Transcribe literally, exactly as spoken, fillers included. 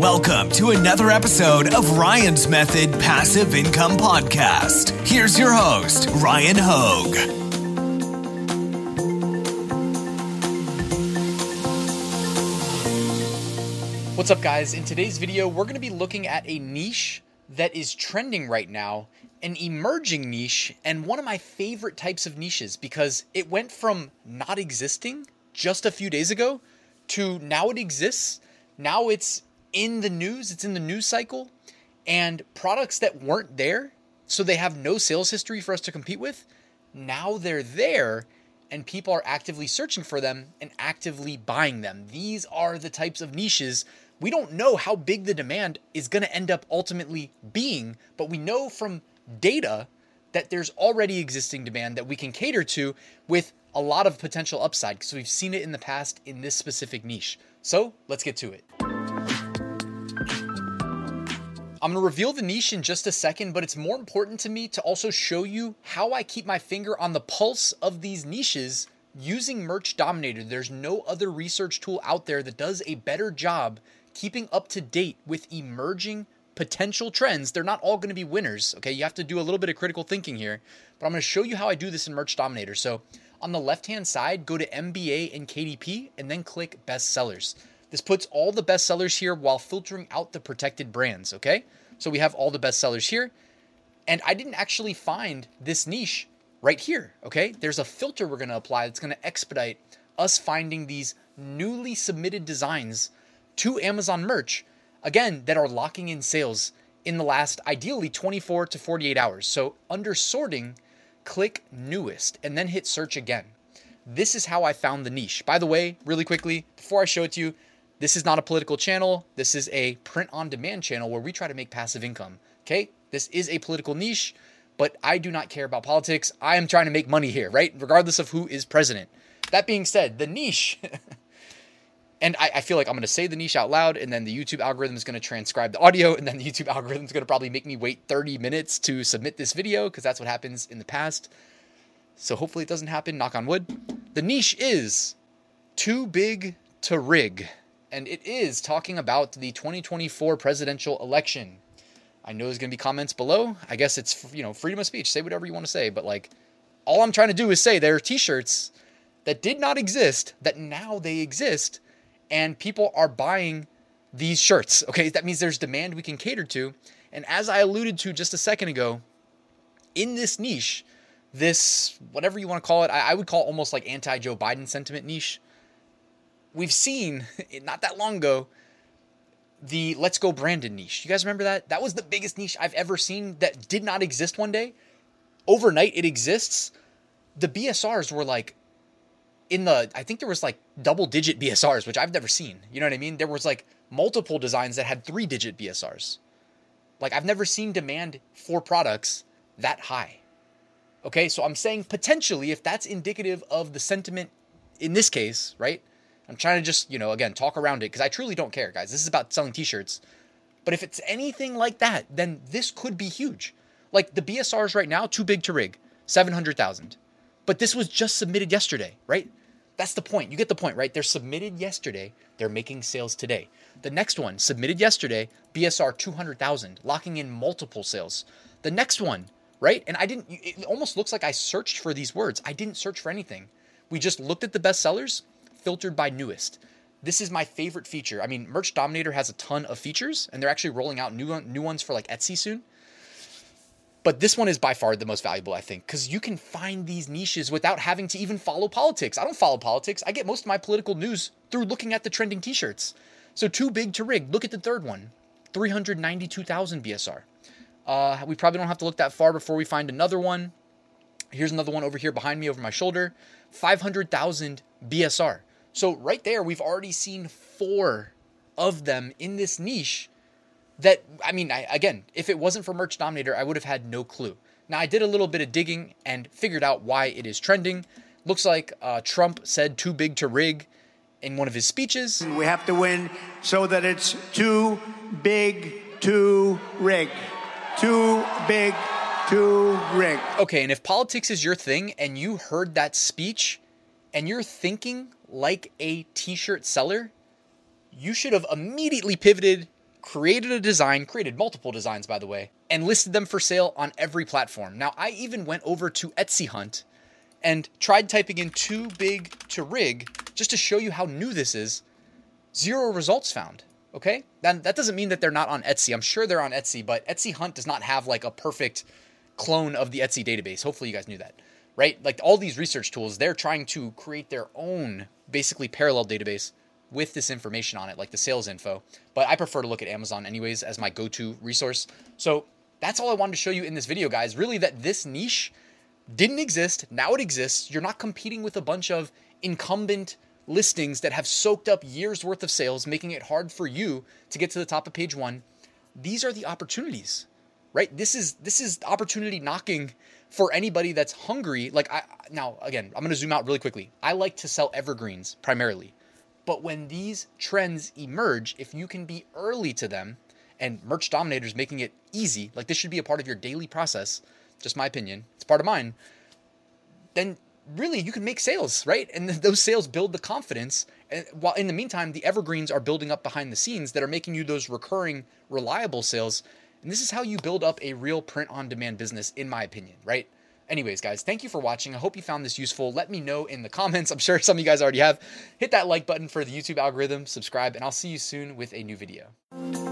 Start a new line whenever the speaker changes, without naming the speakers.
Welcome to another episode of Ryan's Method Passive Income Podcast. Here's your host, Ryan Hogue.
What's up, guys? In today's video, we're going to be looking at a niche that is trending right now, an emerging niche, and one of my favorite types of niches because it went from not existing just a few days ago to now it exists. Now it's in the news, it's in the news cycle, and products that weren't there, so they have no sales history for us to compete with, now they're there, and people are actively searching for them and actively buying them. These are the types of niches. We don't know how big the demand is going to end up ultimately being, but we know from data that there's already existing demand that we can cater to with a lot of potential upside because we've seen it in the past in this specific niche. So let's get to it. I'm going to reveal the niche in just a second, but it's more important to me to also show you how I keep my finger on the pulse of these niches using Merch Dominator. There's no other research tool out there that does a better job keeping up to date with emerging potential trends. They're not all going to be winners, okay? You have to do a little bit of critical thinking here, but I'm going to show you how I do this in Merch Dominator. So on the left-hand side, go to M B A and K D P and then click Best Sellers. This puts all the best sellers here while filtering out the protected brands, okay? So we have all the best sellers here. And I didn't actually find this niche right here, okay? There's a filter we're going to apply that's going to expedite us finding these newly submitted designs to Amazon Merch, again, that are locking in sales in the last, ideally, twenty-four to forty-eight hours. So under sorting, click newest and then hit search again. This is how I found the niche. By the way, really quickly, before I show it to you, this is not a political channel. This is a print-on-demand channel where we try to make passive income, okay? This is a political niche, but I do not care about politics. I am trying to make money here, right? Regardless of who is president. That being said, the niche, and I, I feel like I'm going to say the niche out loud, and then the YouTube algorithm is going to transcribe the audio, and then the YouTube algorithm is going to probably make me wait thirty minutes to submit this video, because that's what happens in the past. So hopefully it doesn't happen, knock on wood. The niche is too big to rig. And it is talking about the twenty twenty-four presidential election. I know there's going to be comments below. I guess it's, you know, freedom of speech. Say whatever you want to say. But like, all I'm trying to do is say there are t-shirts that did not exist, that now they exist, and people are buying these shirts. Okay, that means there's demand we can cater to. And as I alluded to just a second ago, in this niche, this, whatever you want to call it, I, I would call almost like anti-Joe Biden sentiment niche. We've seen, not that long ago, the Let's Go Brandon niche. You guys remember that? That was the biggest niche I've ever seen that did not exist one day. Overnight, it exists. The B S Rs were like, in the, I think there was like double-digit B S Rs, which I've never seen. You know what I mean? There was like multiple designs that had three-digit B S Rs. Like, I've never seen demand for products that high. Okay, so I'm saying potentially, if that's indicative of the sentiment in this case, right? I'm trying to just, you know, again, talk around it because I truly don't care, guys. This is about selling t-shirts. But if it's anything like that, then this could be huge. Like the B S Rs right now, too big to rig, seven hundred thousand. But this was just submitted yesterday, right? That's the point. You get the point, right? They're submitted yesterday. They're making sales today. The next one, submitted yesterday, B S R two hundred thousand, locking in multiple sales. The next one, right? And I didn't, it almost looks like I searched for these words. I didn't search for anything. We just looked at the best sellers, filtered by newest. This is my favorite feature. I mean, Merch Dominator has a ton of features, and they're actually rolling out new new ones for like Etsy soon. But this one is by far the most valuable, I think, because you can find these niches without having to even follow politics. I don't follow politics. I get most of my political news through looking at the trending t-shirts. So too big to rig. Look at the third one, three hundred ninety-two thousand B S R. Uh, we probably don't have to look that far before we find another one. Here's another one over here behind me over my shoulder, five hundred thousand B S R. So right there, we've already seen four of them in this niche that, I mean, I, again, if it wasn't for Merch Dominator, I would have had no clue. Now, I did a little bit of digging and figured out why it is trending. Looks like uh, Trump said too big to rig in one of his speeches.
We have to win so that it's too big to rig. Too big to rig.
Okay, and if politics is your thing and you heard that speech and you're thinking like a t-shirt seller, you should have immediately pivoted, created a design, created multiple designs, by the way, and listed them for sale on every platform. Now, I even went over to Etsy Hunt and tried typing in too big to rig just to show you how new this is. Zero results found. Okay? That, that doesn't mean that they're not on Etsy. I'm sure they're on Etsy, but Etsy Hunt does not have like a perfect clone of the Etsy database. Hopefully you guys knew that, right? Like all these research tools, they're trying to create their own basically parallel database with this information on it, like the sales info. But I prefer to look at Amazon anyways as my go-to resource. So that's all I wanted to show you in this video, guys. Really, that this niche didn't exist. Now it exists. You're not competing with a bunch of incumbent listings that have soaked up years worth of sales, making it hard for you to get to the top of page one. These are the opportunities, right? This is this is opportunity knocking for anybody that's hungry. Like I now again, I'm going to zoom out really quickly. I like to sell evergreens primarily. But when these trends emerge, if you can be early to them, and Merch Dominator is making it easy, like this should be a part of your daily process, just my opinion, it's part of mine, then really you can make sales, right? And those sales build the confidence. And while in the meantime, the evergreens are building up behind the scenes that are making you those recurring, reliable sales. And this is how you build up a real print-on-demand business, in my opinion, right? Anyways, guys, thank you for watching. I hope you found this useful. Let me know in the comments. I'm sure some of you guys already have. Hit that like button for the YouTube algorithm, subscribe, and I'll see you soon with a new video.